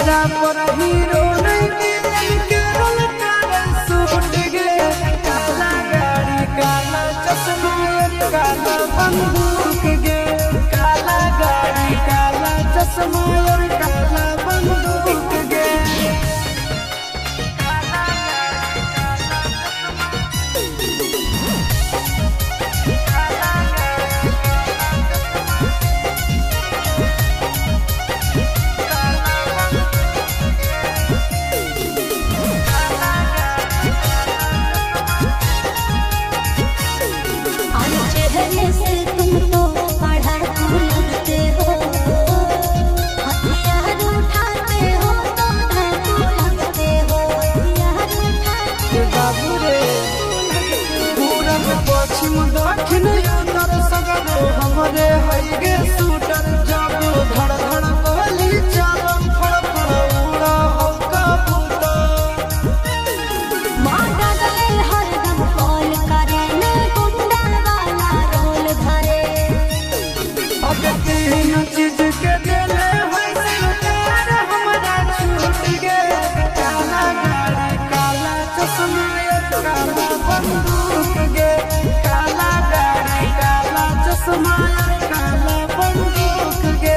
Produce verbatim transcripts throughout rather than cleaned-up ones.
हमरा पर हीरो नहीं दिल के रोल करे सूट गे। काला गाड़ी काला चश्मा और काला बंदूक गे। काला गाड़ी काला चश्मा और काला बंदूक गे। से तुम तो पढ़ाकू लगते हो, हथियार उठाते हो तो डाकू लगते हो। हथियार उठाते बाबू रे पूरब पश्चिम दक्षिण उत्तर सगरो हमरे हई गे शूटर। जाबो धड़ धड़ गोली चालम फड़ फड़ उड़ा हो कबूतर। मारा गले हरदम कॉल करे ने गुंडा वाला रोल धरे। अब तीन चीज के दिले होई सरकार हमरा छूट गे। काला गाड़ी काला चश्मा और काला बंदूक गे। काला गाड़ी काला चश्मा और काला बंदूक गे।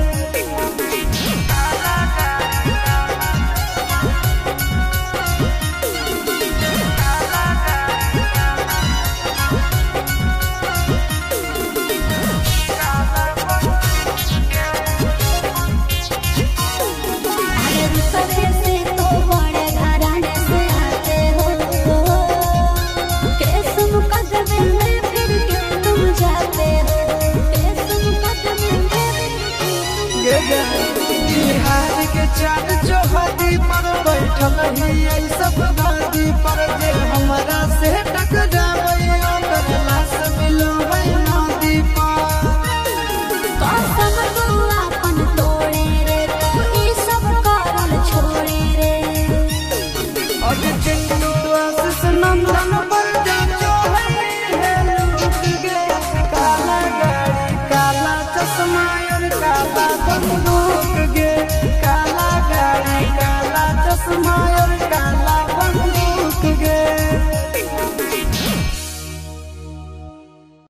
रुपये से तो बड़े घराने से आते हो, केस मुकदमे में फिर क्यों तुम जाते हो। केस मुकदमे में गे गे बिहार के चार चौहदी पर बैठल ही ऐ सब गादी पर जे हमरा से टकरावे ओकर लाश मिलवे नदी पर। कसम तू अपन तोड़े रे, तू ई सब करल छोड़े रे। और चिंटू आशीष नंदन पर जा है लूट गे। काला गाड़ी काला चश्मा और काला बंदूक गे। काला गाड़ी काला चश्मा और